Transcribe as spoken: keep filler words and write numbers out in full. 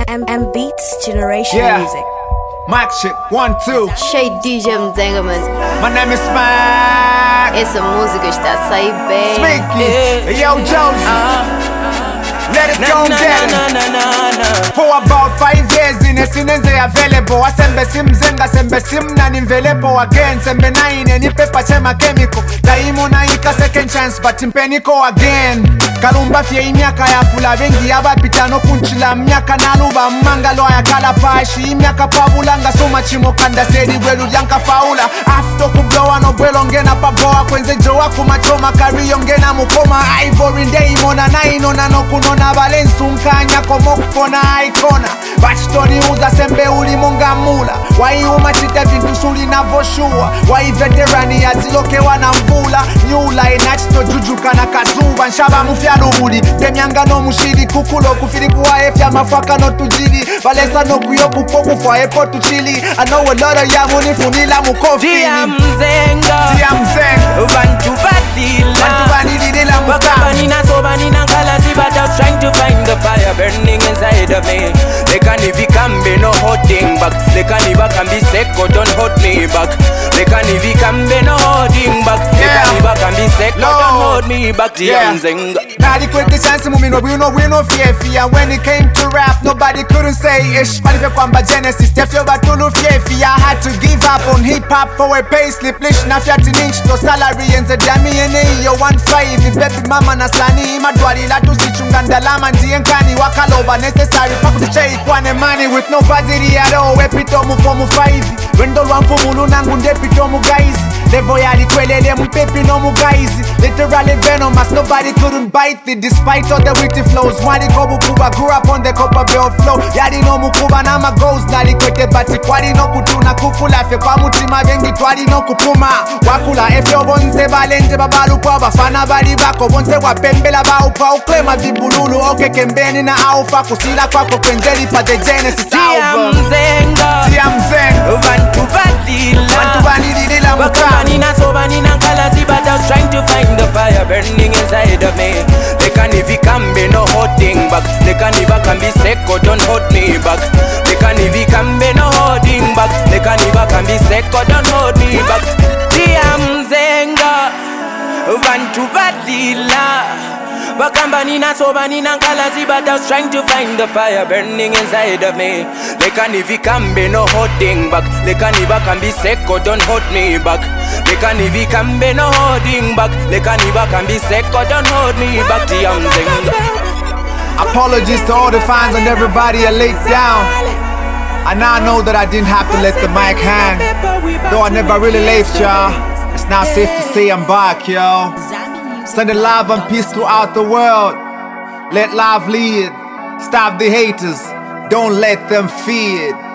M M Beats Generation Yeah. Music. Mic check, one, two. Cheio D J Mzenga, mas My name is Smack. essa música está a sair bem. Spanky. Yo, Josie. Let it go down. For about five years in a sinenze available. Asembe simzenga, sembe simnani available again. Sembe nine any paper chema chemical. Daimo na ika second chance but impeniko again. Kalumba fye imyaka ya fula vengi abapita no kunchila myaka naluba mangalo ya kala pashi imyaka pabulanga soma chimo kanda sedi bwelu yanka faula after kublowa no bwelo ngena paboa kwenze jowa kumachoma kariyo ngena mukoma ivory day mona naino na no kunona balensu nkanya komo kufona icona bachitoni uza sembe uli mungamula wai umachita vintu suli na voshua wai veterani yaziloke wana mvula nyula inachito jujuka na kazuba nshaba mufyalo uli temyanga no mushiri kukulo kufiri kuwa efya mafaka no tujiri balesa no kuyoku poku fwa epo tuchili I know a lot of ya muni funila mukofini Tia Mzenga Tia Mzenga Bantu badila Bantu badila Wakabani na sobani na ngalazi but I was trying to find the fire burning inside of me. They can't even come be no holding back. They can't even come be sick or don't hold me back. They can't even come be no holding back. They can't even come be sick or don't hold me back. Tia Mzenga Nobody quit the chance mumi no we no we no fear fear. When it came to rap nobody couldn't say ish. Palife kwamba Genesis Tefyo batulu fear fear. I had to give up on hip hop for a pay slip. Lish na fiati ninch to salary and the dami ene yo one five. Baby mama na sani madwali la tusichunga ndalama ndiye nkani wakaloba necessary pakuchei kwane money with no budget at all. Epito mu fomu five. Wendo lwamfumulu nangu ndepito mu guys. Levo yali kwelele mpepi no mu guys. Literally venomous nobody couldn't bite it despite all the witty flows. Mwali kobu kuba grew up on the copper belt flow. Yali no mukuba na ma goals nali kwete bati kwali no kutuna kukula fe kwa mutima vengi twali no kupuma wakula efyo bonze balente babalu kwa bafana bali bako bonze wapembela ba upa uklema vibululu oke kembeni na alfa kusila kwako kwenzeli pa the Genesis album. Tia Mzenga Tia Mzenga Bantu badila Bantu badila Wakabani na sobani na ngalazi but I was trying to find the fire burning inside of me. They can't even come be no holding back. They can't even come be sick or don't hold me back. They can't even come be no holding back. They can't even come be sick or don't hold me back. Tia Mzenga Bantu badila Wakambani na sobani na ngalazi but I was trying to find the fire burning inside of me. They can't even come be no holding back. They can't even come be sick or don't hold me back. They can't even come be no holding back. They can't even come be sick or don't hold me back. Tia Mzenga. Apologies to all the fans and everybody I laid down. And now I know that I didn't have to let the mic hang. Though I never really left y'all. It's now safe to say I'm back, yo. Sending love and peace throughout the world. Let love lead. Stop the haters. Don't let them feed.